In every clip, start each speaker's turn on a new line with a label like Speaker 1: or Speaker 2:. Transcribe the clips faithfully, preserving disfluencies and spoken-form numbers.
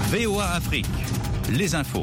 Speaker 1: V O A Afrique, les infos.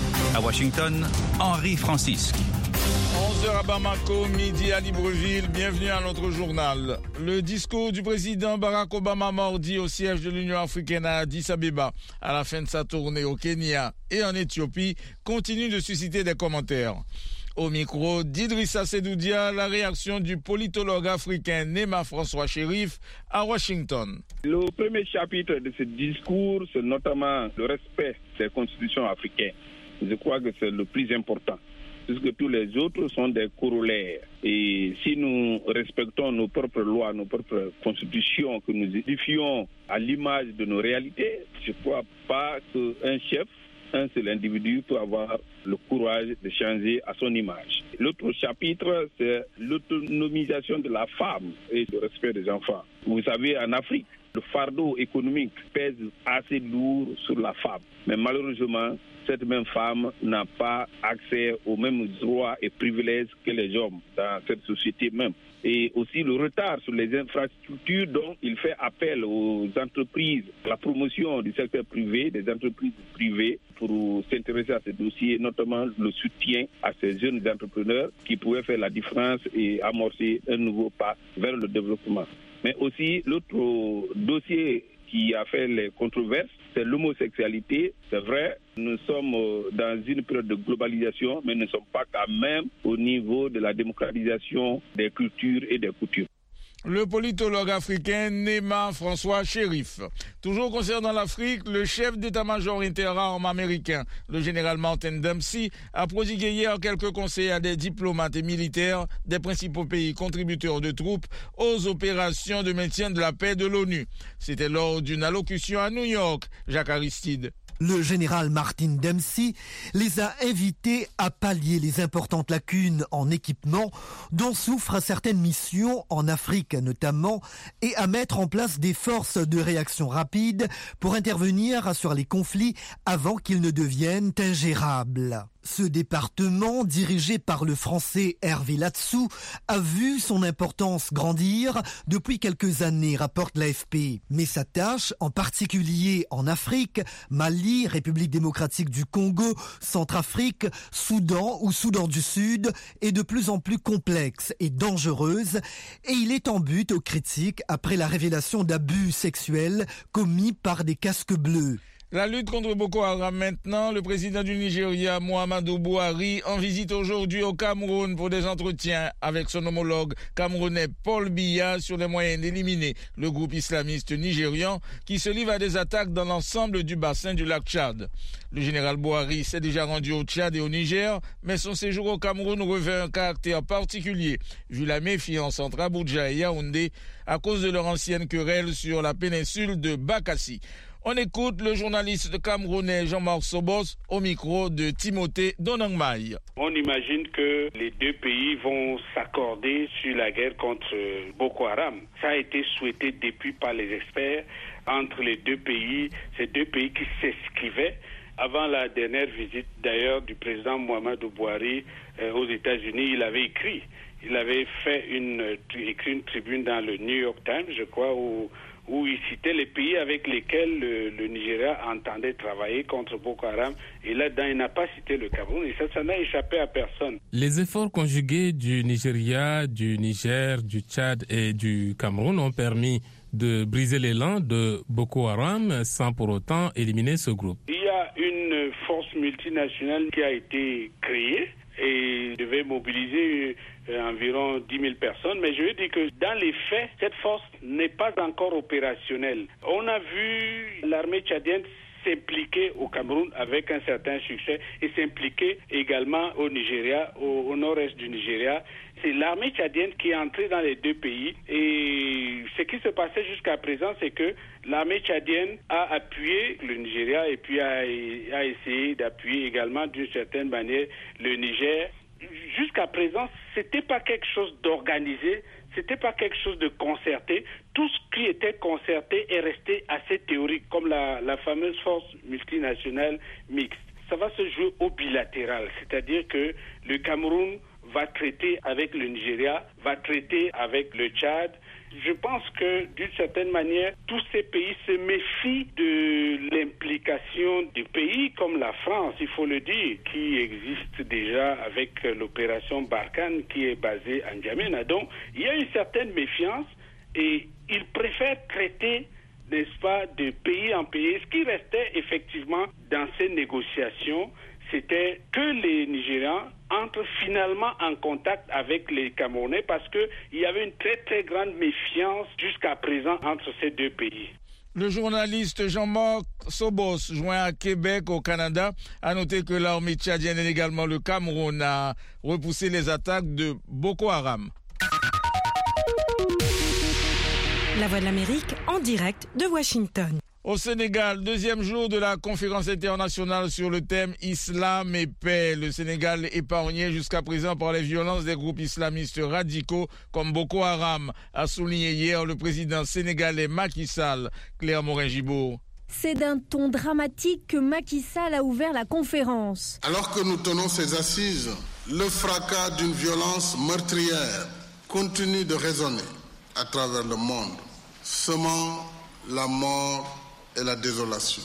Speaker 1: À Washington, Henri Francisque.
Speaker 2: onze heures à Bamako, midi à Libreville. Bienvenue à notre journal. Le discours du président Barack Obama mardi au siège de l'Union africaine à Addis Abeba, à la fin de sa tournée au Kenya et en Éthiopie, continue de susciter des commentaires. Au micro d'Idrissa Sedoudia, la réaction du politologue africain Nema François Chérif à Washington.
Speaker 3: Le premier chapitre de ce discours, c'est notamment le respect des constitutions africaines. Je crois que c'est le plus important, puisque tous les autres sont des corollaires. Et si nous respectons nos propres lois, nos propres constitutions, que nous édifions à l'image de nos réalités, je ne crois pas qu'un chef, un seul individu peut avoir le courage de changer à son image. L'autre chapitre, c'est l'autonomisation de la femme et le respect des enfants. Vous savez, en Afrique, le fardeau économique pèse assez lourd sur la femme. Mais malheureusement, cette même femme n'a pas accès aux mêmes droits et privilèges que les hommes dans cette société même. Et aussi le retard sur les infrastructures dont il fait appel aux entreprises, la promotion du secteur privé, des entreprises privées pour s'intéresser à ces dossiers, notamment le soutien à ces jeunes entrepreneurs qui pourraient faire la différence et amorcer un nouveau pas vers le développement. Mais aussi l'autre dossier qui a fait les controverses, c'est l'homosexualité. C'est vrai, nous sommes dans une période de globalisation, mais nous ne sommes pas quand même au niveau de la démocratisation des cultures et des coutumes.
Speaker 2: Le politologue africain Nema François Chérif. Toujours concernant l'Afrique, le chef d'état-major interarmes américain, le général Martin Dempsey, a prodigué hier quelques conseils à des diplomates et militaires des principaux pays contributeurs de troupes aux opérations de maintien de la paix de l'ONU. C'était lors d'une allocution à New York. Jacques Aristide.
Speaker 4: Le général Martin Dempsey les a invités à pallier les importantes lacunes en équipement dont souffrent certaines missions en Afrique notamment et à mettre en place des forces de réaction rapide pour intervenir sur les conflits avant qu'ils ne deviennent ingérables. Ce département, dirigé par le français Hervé Latsou, a vu son importance grandir depuis quelques années, rapporte l'A F P. Mais sa tâche, en particulier en Afrique, Mali, République démocratique du Congo, Centrafrique, Soudan ou Soudan du Sud, est de plus en plus complexe et dangereuse, et il est en but aux critiques après la révélation d'abus sexuels commis par des casques bleus.
Speaker 2: La lutte contre Boko Haram maintenant, le président du Nigeria, Muhammadu Buhari, en visite aujourd'hui au Cameroun pour des entretiens avec son homologue camerounais Paul Biya sur les moyens d'éliminer le groupe islamiste nigérian qui se livre à des attaques dans l'ensemble du bassin du lac Tchad. Le général Buhari s'est déjà rendu au Tchad et au Niger, mais son séjour au Cameroun revêt un caractère particulier, vu la méfiance entre Abuja et Yaoundé à cause de leur ancienne querelle sur la péninsule de Bakassi. On écoute le journaliste camerounais Jean-Marc Sobos au micro de Timothée Donangmaï.
Speaker 5: On imagine que les deux pays vont s'accorder sur la guerre contre Boko Haram. Ça a été souhaité depuis par les experts entre les deux pays, ces deux pays qui s'esquivaient. Avant la dernière visite d'ailleurs du président Muhammadu Buhari euh, aux États-Unis, il avait écrit, il avait fait une, écrit une tribune dans le New York Times, je crois, où où il citait les pays avec lesquels le, le Nigeria entendait travailler contre Boko Haram. Et là-dedans, il n'a pas cité le Cameroun. Et ça, ça n'a échappé à personne.
Speaker 6: Les efforts conjugués du Nigeria, du Niger, du Tchad et du Cameroun ont permis de briser l'élan de Boko Haram sans pour autant éliminer ce groupe.
Speaker 5: Il y a une force multinationale qui a été créée et devait mobiliser euh, environ dix mille personnes. Mais je veux dire que dans les faits, cette force n'est pas encore opérationnelle. On a vu l'armée tchadienne s'impliquer au Cameroun avec un certain succès et s'impliquer également au Nigeria, au, au nord-est du Nigeria. C'est l'armée tchadienne qui est entrée dans les deux pays et ce qui se passait jusqu'à présent, c'est que l'armée tchadienne a appuyé le Nigeria et puis a, a essayé d'appuyer également d'une certaine manière le Niger. Jusqu'à présent, c'était pas quelque chose d'organisé, c'était pas quelque chose de concerté. Tout ce qui était concerté est resté assez théorique, comme la, la fameuse force multinationale mixte. Ça va se jouer au bilatéral, c'est-à-dire que le Cameroun va traiter avec le Nigeria, va traiter avec le Tchad. Je pense que d'une certaine manière, tous ces pays se méfient de l'implication coopération de pays comme la France, il faut le dire, qui existe déjà avec l'opération Barkhane qui est basée à N'Djamena. Donc, il y a une certaine méfiance et ils préfèrent traiter, n'est-ce pas, de pays en pays. Ce qui restait effectivement dans ces négociations, c'était que les Nigérians entrent finalement en contact avec les Camerounais parce qu'il y avait une très très grande méfiance jusqu'à présent entre ces deux pays.
Speaker 2: Le journaliste Jean-Marc Sobos, joint à Québec au Canada, a noté que l'armée tchadienne et également le Cameroun a repoussé les attaques de Boko Haram.
Speaker 7: La Voix de l'Amérique en direct de Washington.
Speaker 2: Au Sénégal, deuxième jour de la conférence internationale sur le thème Islam et paix. Le Sénégal épargné jusqu'à présent par les violences des groupes islamistes radicaux comme Boko Haram, a souligné hier le président sénégalais Macky Sall. Claire Morin-Gibault.
Speaker 8: C'est d'un ton dramatique que Macky Sall a ouvert la conférence.
Speaker 9: Alors que nous tenons ces assises, le fracas d'une violence meurtrière continue de résonner à travers le monde, semant la mort et la désolation.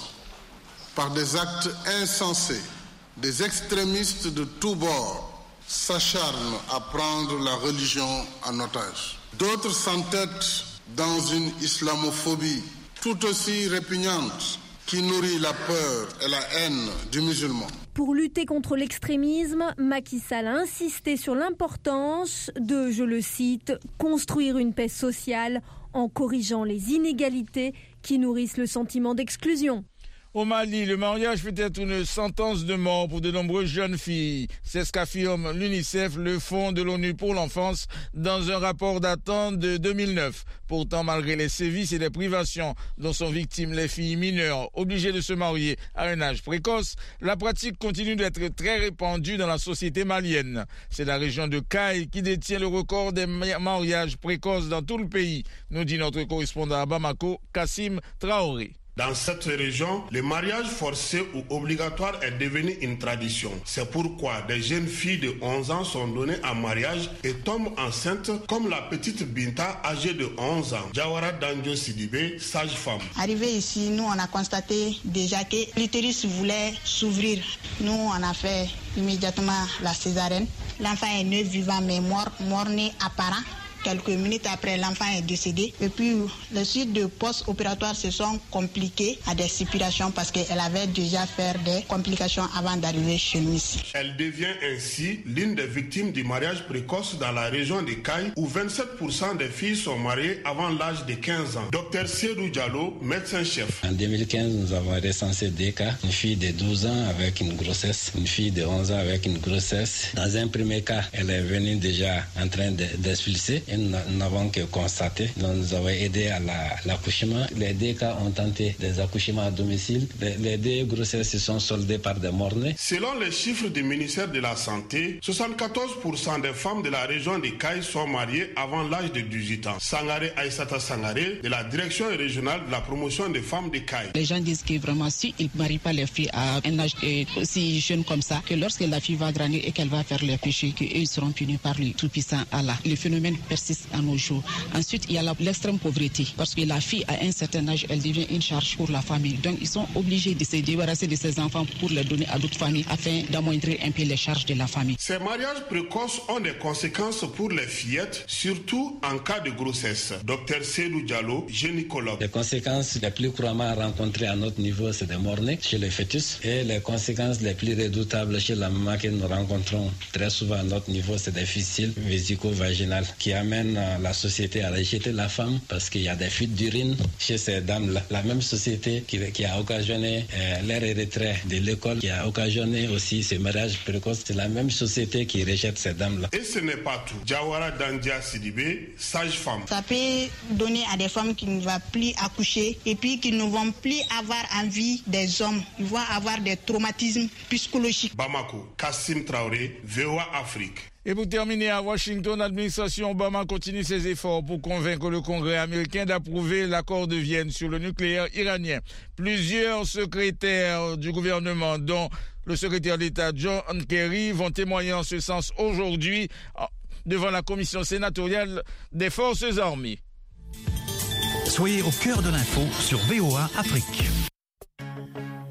Speaker 9: Par des actes insensés, des extrémistes de tous bords s'acharnent à prendre la religion en otage. D'autres s'entêtent dans une islamophobie tout aussi répugnante qui nourrit la peur et la haine du musulman.
Speaker 8: Pour lutter contre l'extrémisme, Macky Sall a insisté sur l'importance de, je le cite, construire une paix sociale en corrigeant les inégalités qui nourrissent le sentiment d'exclusion.
Speaker 2: Au Mali, le mariage peut être une sentence de mort pour de nombreuses jeunes filles. C'est ce qu'affirme l'UNICEF, le Fonds de l'ONU pour l'enfance, dans un rapport datant de deux mille neuf. Pourtant, malgré les sévices et les privations dont sont victimes les filles mineures obligées de se marier à un âge précoce, la pratique continue d'être très répandue dans la société malienne. C'est la région de Kayes qui détient le record des mariages précoces dans tout le pays, nous dit notre correspondant à Bamako, Kassim Traoré.
Speaker 10: Dans cette région, le mariage forcé ou obligatoire est devenu une tradition. C'est pourquoi des jeunes filles de onze ans sont données en mariage et tombent enceintes, comme la petite Binta âgée de onze ans. Jawara Danjo Sidibé, sage-femme.
Speaker 11: Arrivé ici, nous on a constaté déjà que l'utérus voulait s'ouvrir. Nous on a fait immédiatement la césarienne. L'enfant est né vivant mais mort, mort-né apparent. Quelques minutes après, l'enfant est décédé. Et puis, les suites de post-opératoire se sont compliquées à des suppurations parce qu'elle avait déjà fait des complications avant d'arriver chez nous ici.
Speaker 10: Elle devient ainsi l'une des victimes du mariage précoce dans la région de Kayes où vingt-sept pour cent des filles sont mariées avant l'âge de quinze ans. Docteur Seydou Diallo, médecin-chef.
Speaker 12: En deux mille quinze, nous avons recensé deux cas. Une fille de douze ans avec une grossesse, une fille de onze ans avec une grossesse. Dans un premier cas, elle est venue déjà en train d'expulser. Et nous n'avons que constaté. Donc nous avons aidé à la, l'accouchement. Les deux cas ont tenté des accouchements à domicile. Les, les deux grossesses se sont soldées par des morts-nés.
Speaker 10: Selon les chiffres du ministère de la Santé, soixante-quatorze pour cent des femmes de la région de Kayes sont mariées avant l'âge de dix-huit ans. Sangaré Aïssata Sangaré, de la direction régionale de la promotion des femmes de Kayes.
Speaker 13: Les gens disent que vraiment, si ils ne marient pas les filles à un âge aussi jeune comme ça, que lorsque la fille va grandir et qu'elle va faire les péchés, qu'eux seront punis par le tout-puissant Allah. Le phénomène persiste à nos jours. Ensuite, il y a la, l'extrême pauvreté, parce que la fille, à un certain âge, elle devient une charge pour la famille. Donc, ils sont obligés de se débarrasser de ces enfants pour les donner à d'autres familles afin d'amoindrir un peu les charges de la famille.
Speaker 10: Ces mariages précoces ont des conséquences pour les fillettes, surtout en cas de grossesse. Docteur Seydou Diallo, gynécologue.
Speaker 12: Les conséquences les plus couramment rencontrées à notre niveau, c'est des morts-nés chez les fœtus. Et les conséquences les plus redoutables chez la maman que nous rencontrons très souvent à notre niveau, c'est des fistules vésico-vaginales qui amènent la société à rejeter la femme parce qu'il y a des fuites d'urine chez ces dames-là. La même société qui, qui a occasionné euh, leur retrait de l'école, qui a occasionné aussi ce mariage précoce, c'est la même société qui rejette ces dames-là.
Speaker 10: Et ce n'est pas tout. Jawara Dandia Sidibé, sage-femme.
Speaker 11: Ça peut donner à des femmes qui ne vont plus accoucher et puis qui ne vont plus avoir envie des hommes. Ils vont avoir des traumatismes psychologiques.
Speaker 10: Bamako, Kassim Traoré, V O A Afrique.
Speaker 2: Et pour terminer, à Washington, l'administration Obama continue ses efforts pour convaincre le Congrès américain d'approuver l'accord de Vienne sur le nucléaire iranien. Plusieurs secrétaires du gouvernement, dont le secrétaire d'État John Kerry, vont témoigner en ce sens aujourd'hui devant la commission sénatoriale des forces armées.
Speaker 1: Soyez au cœur de l'info sur V O A Afrique.